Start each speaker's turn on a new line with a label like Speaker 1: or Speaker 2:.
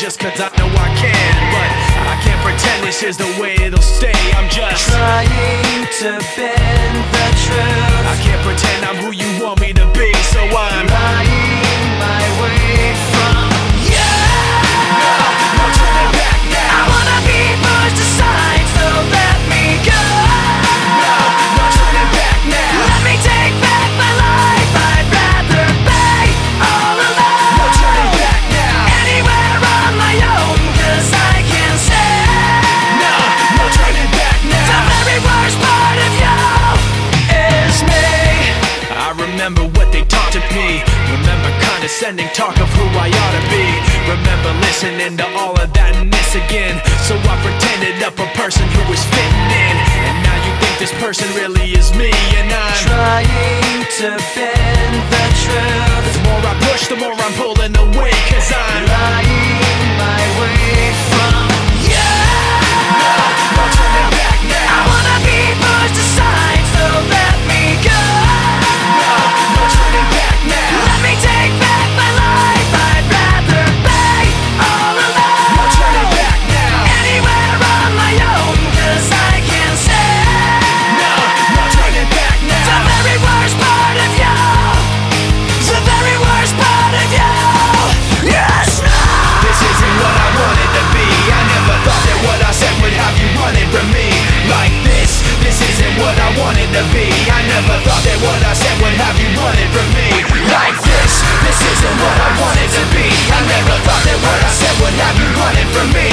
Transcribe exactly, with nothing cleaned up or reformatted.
Speaker 1: just cause I know I can. But I can't pretend this is the way it'll stay. I'm just
Speaker 2: trying to bend the truth.
Speaker 1: I can't pretend I'm who you want me to be, so I'm
Speaker 2: lying my way from you.
Speaker 1: No, no turning back now.
Speaker 2: I wanna be pushed aside, so let me go.
Speaker 1: No, no turning back now.
Speaker 2: Let me take back my life. I'd rather be all alone.
Speaker 1: No turning back now.
Speaker 2: Anywhere on my own, cause I can say
Speaker 1: No, no turning back now.
Speaker 2: the very worst part of you is me.
Speaker 1: I remember what they taught to me. Remember condescending talk of who I ought to be. Remember listening to all of that and this again. So I pretended up a person who was fitting in. And now you think this person really is me. And I'm
Speaker 2: trying to bend the truth.
Speaker 1: The more I push, the more I'm pulling away. Cause I'm
Speaker 2: lying my way from you.
Speaker 1: No, no turning back now.
Speaker 2: I wanna be pushed aside, so let me go.
Speaker 1: No, no turning back now.
Speaker 2: Let me take back my life. I'd rather be all alone.
Speaker 1: No turning back now.
Speaker 2: Anywhere on my own, cause I can say
Speaker 1: No, no turning back
Speaker 2: the
Speaker 1: now.
Speaker 2: very worst part of you. The very worst part of you. Yes, no.
Speaker 1: This isn't what I wanted to be. I never thought that what I said would have you running from me. Like this, this isn't what I wanted to be. I never thought that what I said would have you running from me. Like this, this isn't what I wanted to be. I never thought that what I said would have you running from me.